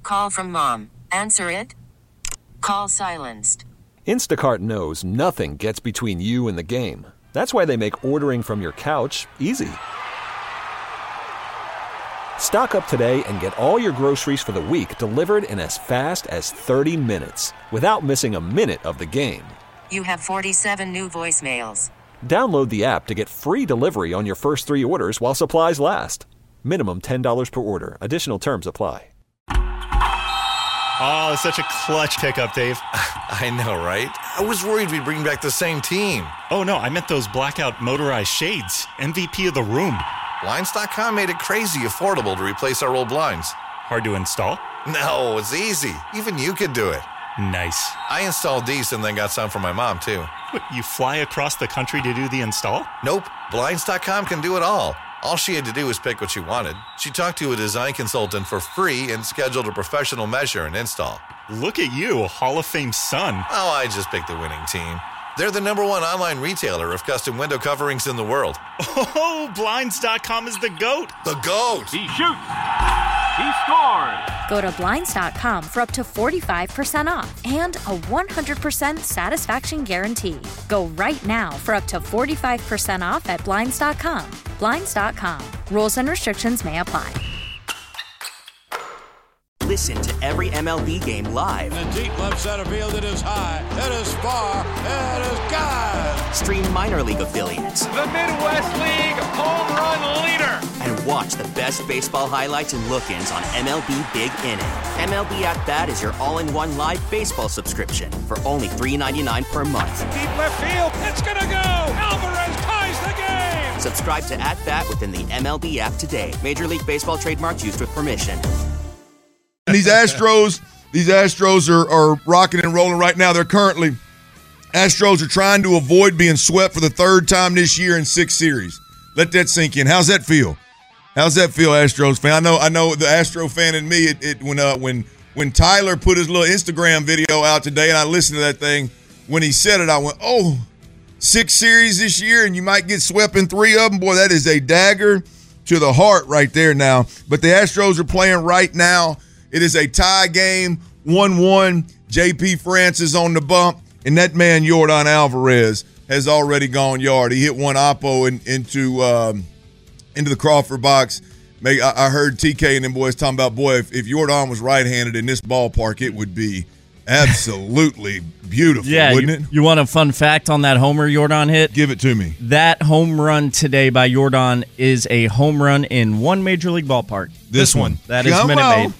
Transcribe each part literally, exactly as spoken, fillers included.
call from mom. Answer it. Call silenced. Instacart knows nothing gets between you and the game. That's why they make ordering from your couch easy. Stock up today and get all your groceries for the week delivered in as fast as thirty minutes without missing a minute of the game. You have forty-seven new voicemails. Download the app to get free delivery on your first three orders while supplies last. Minimum ten dollars per order. Additional terms apply. Oh, such a clutch pickup, Dave. I know, right? I was worried we'd bring back the same team. Oh, no, I meant those blackout motorized shades. M V P of the room. Blinds dot com made it crazy affordable to replace our old blinds. Hard to install? No, it's easy. Even you could do it. Nice. I installed these and then got some for my mom, too. What, you fly across the country to do the install? Nope. Blinds dot com can do it all. All she had to do was pick what she wanted. She talked to a design consultant for free and scheduled a professional measure and install. Look at you, Hall of Fame son. Oh, I just picked the winning team. They're the number one online retailer of custom window coverings in the world. Oh, Blinds dot com is the GOAT. The GOAT. He shoots. He scores. Go to Blinds dot com for up to forty-five percent off and a one hundred percent satisfaction guarantee. Go right now for up to forty-five percent off at Blinds dot com. Blinds dot com. Rules and restrictions may apply. Listen to every M L B game live. In the deep left center field, it is high, it is far, it is gone. Stream minor league affiliates. The Midwest League home run leader. And watch the best baseball highlights and look-ins on M L B Big Inning. M L B At Bat is your all-in-one live baseball subscription for only three dollars and ninety-nine cents per month. Deep left field, it's gonna go. Alvarez ties the game. Subscribe to At Bat within the M L B app today. Major League Baseball trademarks used with permission. These Astros, these Astros are, are rocking and rolling right now. They're currently, Astros are trying to avoid being swept for the third time this year in six series. Let that sink in. How's that feel? How's that feel, Astros fan? I know, I know the Astro fan in me. It, it when uh, when when Tyler put his little Instagram video out today, and I listened to that thing. When he said it, I went, "Oh, six series this year, and you might get swept in three of them. Boy, that is a dagger to the heart right there now." But the Astros are playing right now. It is a tie game, one one. J P France is on the bump, and that man, Yordan Alvarez, has already gone yard. He hit one oppo in, into um, into the Crawford box. I, I heard T K and them boys talking about, boy, if, if Yordan was right-handed in this ballpark, it would be absolutely beautiful, yeah, wouldn't you, it? You want a fun fact on that homer Yordan hit? Give it to me. That home run today by Yordan is a home run in one major league ballpark. This, this one. That is Minute Maid.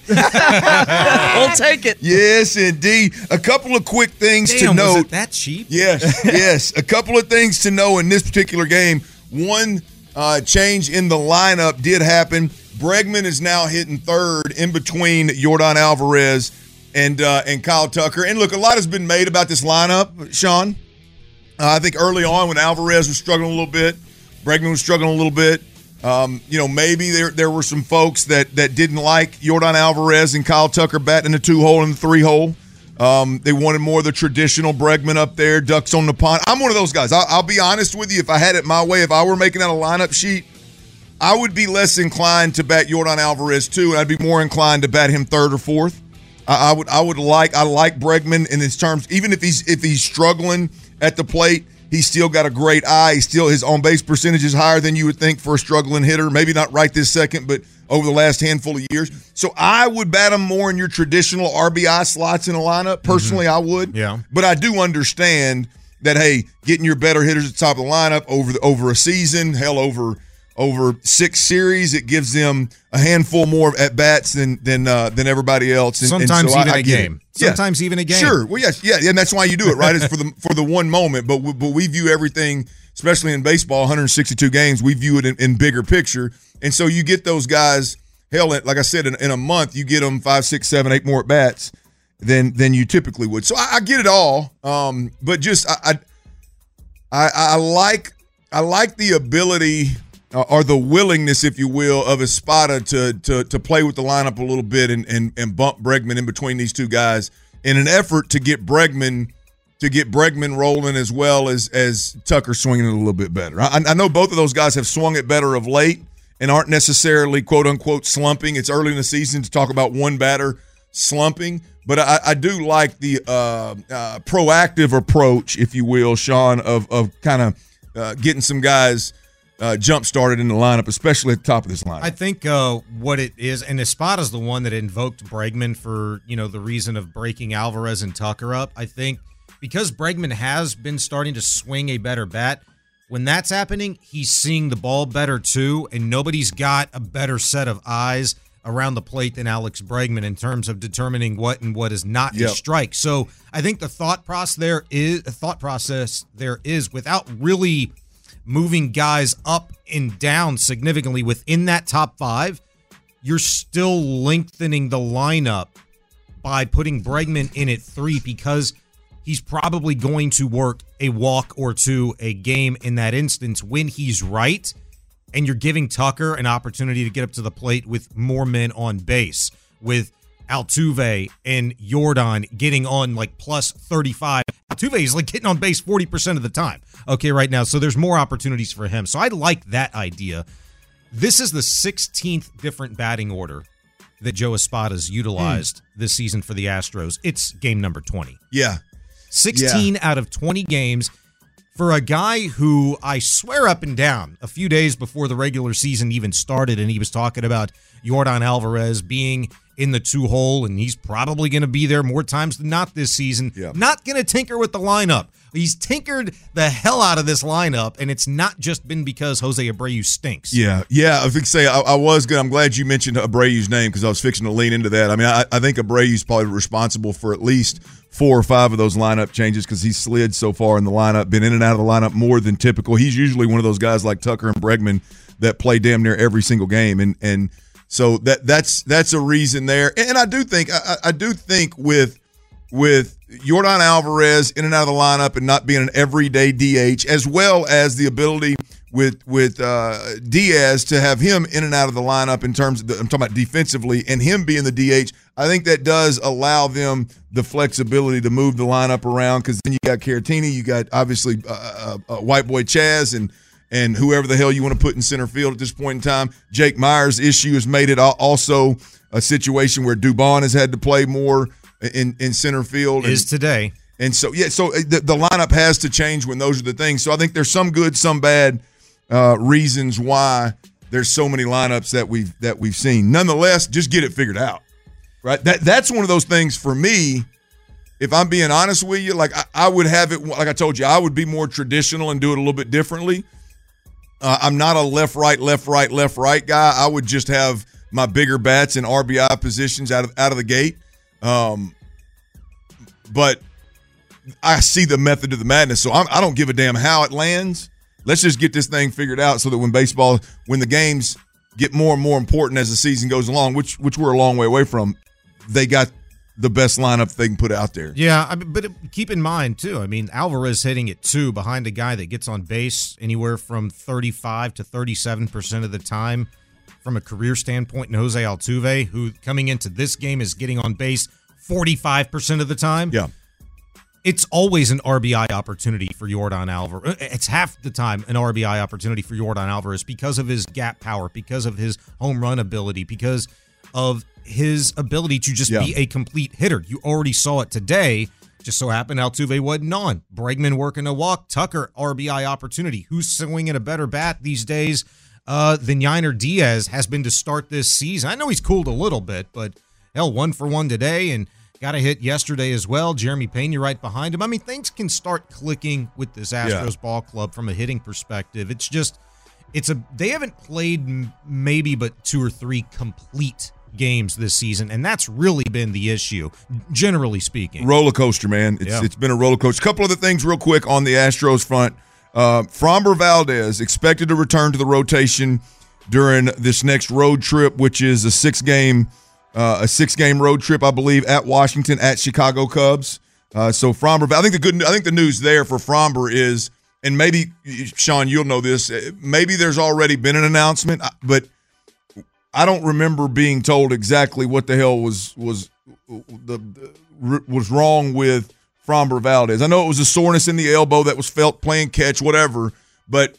We'll take it. Yes, indeed. A couple of quick things Damn, to note. Was it that cheap? Yes, yes. A couple of things to know in this particular game. One uh, change in the lineup did happen. Bregman is now hitting third in between Yordan Alvarez and uh, and Kyle Tucker. And look, a lot has been made about this lineup, Sean. Uh, I think early on when Alvarez was struggling a little bit, Bregman was struggling a little bit. Um, you know, maybe there there were some folks that that didn't like Yordan Alvarez and Kyle Tucker batting in the two-hole and the three-hole. Um, they wanted more of the traditional Bregman up there, ducks on the pond. I'm one of those guys. I'll, I'll be honest with you. If I had it my way, if I were making out a lineup sheet, I would be less inclined to bat Yordan Alvarez too, and I'd be more inclined to bat him third or fourth. I, I would I would like I like Bregman in his terms, even if he's if he's struggling at the plate. He's still got a great eye. He's still his on-base percentage is higher than you would think for a struggling hitter. Maybe not right this second, but over the last handful of years. So I would bat him more in your traditional R B I slots in a lineup. Personally, mm-hmm. I would. Yeah. But I do understand that, hey, getting your better hitters at the top of the lineup over the, over a season, hell, over over six series, it gives them a handful more at bats than than uh, than everybody else. And, Sometimes and so even I, I a game. It. Sometimes yeah. even a game. Sure. Well, yes, yeah, and that's why you do it, right? It's for the for the one moment. But we, but we view everything, especially in baseball, one hundred sixty-two games. We view it in, in bigger picture, and so you get those guys. Hell, like I said, in, in a month, you get them five, six, seven, eight more at bats than than you typically would. So I, I get it all, um, but just I, I I like I like the ability. Uh, or the willingness, if you will, of Espada to to to play with the lineup a little bit and, and and bump Bregman in between these two guys in an effort to get Bregman to get Bregman rolling as well as as Tucker swinging it a little bit better. I, I know both of those guys have swung it better of late and aren't necessarily quote unquote slumping. It's early in the season to talk about one batter slumping. But I, I do like the uh, uh, proactive approach, if you will, Sean, of of kind of uh, getting some guys uh, jump started in the lineup, especially at the top of this lineup. I think uh, what it is, and Espada's the one that invoked Bregman for, you know, the reason of breaking Alvarez and Tucker up. I think because Bregman has been starting to swing a better bat, when that's happening, he's seeing the ball better too, and nobody's got a better set of eyes around the plate than Alex Bregman in terms of determining what and what is not yep. a strike. So I think the thought process there is thought process there is without really moving guys up and down significantly within that top five, you're still lengthening the lineup by putting Bregman in at three because he's probably going to work a walk or two a game in that instance when he's right. And you're giving Tucker an opportunity to get up to the plate with more men on base, with Altuve and Jordan getting on like plus thirty-five. Altuve is like getting on base forty percent of the time, okay, right now. So there's more opportunities for him. So I like that idea. This is the sixteenth different batting order that Joe Espada's utilized mm. this season for the Astros. It's game number twenty. Yeah. sixteen yeah. out of twenty games. For a guy who I swear up and down a few days before the regular season even started, and he was talking about Jordan Alvarez being in the two hole, and he's probably going to be there more times than not this season. Yeah. Not going to tinker with the lineup. He's tinkered the hell out of this lineup, and it's not just been because Jose Abreu stinks. Yeah, yeah. I was going to say, I, I was good. I'm glad you mentioned Abreu's name because I was fixing to lean into that. I mean, I, I think Abreu's probably responsible for at least four or five of those lineup changes because he's slid so far in the lineup, been in and out of the lineup more than typical. He's usually one of those guys like Tucker and Bregman that play damn near every single game, and and so that that's that's a reason there. And I do think I, I do think with with Jordan Alvarez in and out of the lineup and not being an everyday D H, as well as the ability with with uh, Diaz to have him in and out of the lineup in terms of the, I'm talking about defensively, and him being the D H, I think that does allow them the flexibility to move the lineup around because then you got Caratini, you got obviously uh, uh, White Boy Chaz, and and whoever the hell you want to put in center field at this point in time. Jake Myers' issue has made it also a situation where Dubon has had to play more in, in center field. Is and, today. And so, yeah, so the, the lineup has to change when those are the things. So I think there's some good, some bad uh, reasons why there's so many lineups that we've that we've seen. Nonetheless, just get it figured out, right? That That's one of those things for me. If I'm being honest with you, like I, I would have it, like I told you, I would be more traditional and do it a little bit differently. Uh, I'm not a left, right, left, right, left, right guy. I would just have my bigger bats in R B I positions out of out of the gate. Um, but I see the method of the madness, so I'm, I don't give a damn how it lands. Let's just get this thing figured out so that when baseball, when the games get more and more important as the season goes along, which which we're a long way away from, they got the best lineup they can put out there. Yeah, I mean, but keep in mind, too, I mean, Alvarez hitting at two behind a guy that gets on base anywhere from thirty-five to thirty-seven percent of the time from a career standpoint, and Jose Altuve, who coming into this game is getting on base forty-five percent of the time. Yeah. It's always an R B I opportunity for Jordan Alvarez. It's half the time an R B I opportunity for Jordan Alvarez because of his gap power, because of his home run ability, because of his ability to just yeah. be a complete hitter. You already saw it today. Just so happened Altuve wasn't on. Bregman working a walk. Tucker, R B I opportunity. Who's swinging a better bat these days uh, than Yainer Diaz has been to start this season? I know he's cooled a little bit, but hell, one for one today and got a hit yesterday as well. Jeremy Pena right behind him. I mean, things can start clicking with this Astros yeah. ball club from a hitting perspective. It's just, it's a, they haven't played m- maybe but two or three complete games this season, and that's really been the issue, generally speaking. Roller coaster, man. It's yeah. It's been a roller coaster. A couple other things real quick on the Astros front. Uh, Framber Valdez expected to return to the rotation during this next road trip, which is a six-game uh, a six-game road trip, I believe, at Washington, at Chicago Cubs. Uh, so Framber, I think the good, I think the news there for Framber is, and maybe Sean, you'll know this. Maybe there's already been an announcement, but I don't remember being told exactly what the hell was was the, the was wrong with Framber Valdez. I know it was a soreness in the elbow that was felt playing catch, whatever, but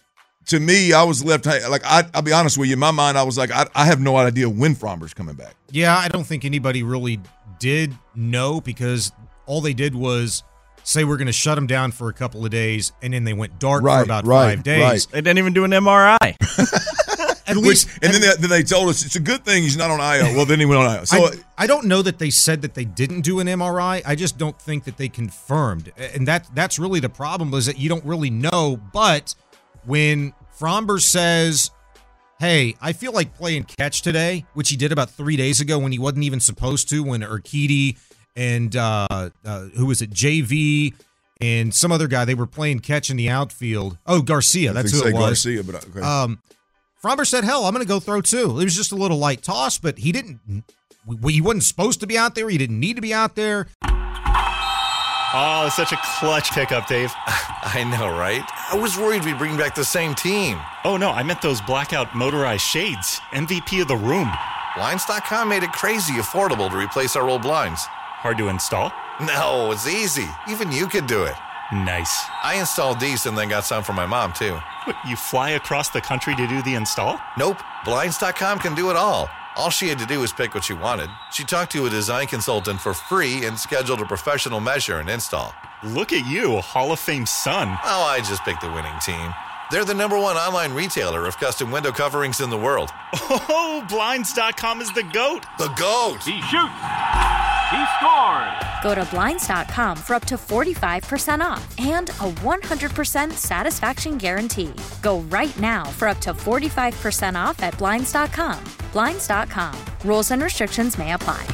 to me, I was left like I, I'll be honest with you. In my mind, I was like, I, I have no idea when Fromber's coming back. Yeah, I don't think anybody really did know because all they did was say we're going to shut him down for a couple of days, and then they went dark right, for about right, five days. Right. They didn't even do an M R I. At least, Which, and then they, then they told us it's a good thing he's not on I L. Well, then he went on I L. So I, I don't know that they said that they didn't do an M R I. I just don't think that they confirmed, and that that's really the problem is that you don't really know. But when Fromber says, "Hey, I feel like playing catch today," which he did about three days ago when he wasn't even supposed to, when Urquidy and uh, uh, who was it, J V and some other guy, they were playing catch in the outfield. Oh, Garcia, that's who it was. Garcia, but okay. Um, Fromber said, hell, I'm going to go throw two. It was just a little light toss, but he didn't, he wasn't supposed to be out there. He didn't need to be out there. Oh, such a clutch pickup, Dave. I know, right? I was worried we'd bring back the same team. Oh, no, I meant those blackout motorized shades. M V P of the room. Blinds dot com made it crazy affordable to replace our old blinds. Hard to install? No, it's easy. Even you could do it. Nice. I installed these and then got some for my mom, too. What, you fly across the country to do the install? Nope. Blinds dot com can do it all. All she had to do was pick what she wanted. She talked to a design consultant for free and scheduled a professional measure and install. Look at you, Hall of Fame son. Oh, I just picked the winning team. They're the number one online retailer of custom window coverings in the world. Oh, Blinds dot com is the GOAT. The GOAT. He shoots. He scores. Go to Blinds dot com for up to forty-five percent off and a one hundred percent satisfaction guarantee. Go right now for up to forty-five percent off at Blinds dot com. Blinds dot com. Rules and restrictions may apply.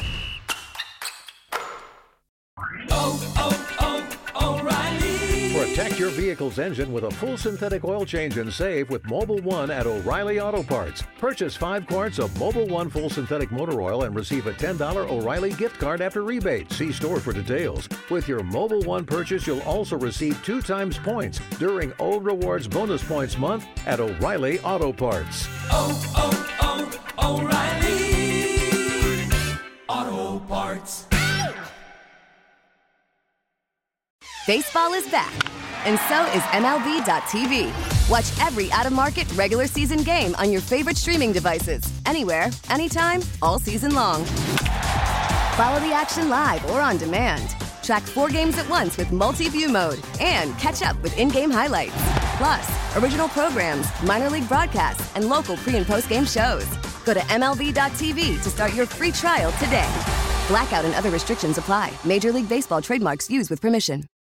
Oh, oh, oh, O'Reilly. Protect your vehicle's engine with a full synthetic oil change and save with Mobil one at O'Reilly Auto Parts. Purchase five quarts of Mobil one full synthetic motor oil and receive a ten dollars O'Reilly gift card after rebate. See store for details. With your Mobil one purchase, you'll also receive two times points during O Rewards Bonus Points Month at O'Reilly Auto Parts. Oh, oh, oh, O'Reilly Auto Parts. Baseball is back, and so is M L B dot T V. Watch every out-of-market regular season game on your favorite streaming devices, anywhere, anytime, all season long. Follow the action live or on demand. Track four games at once with multi-view mode and catch up with in-game highlights. Plus, original programs, minor league broadcasts, and local pre- and post-game shows. Go to M L B dot T V to start your free trial today. Blackout and other restrictions apply. Major League Baseball trademarks used with permission.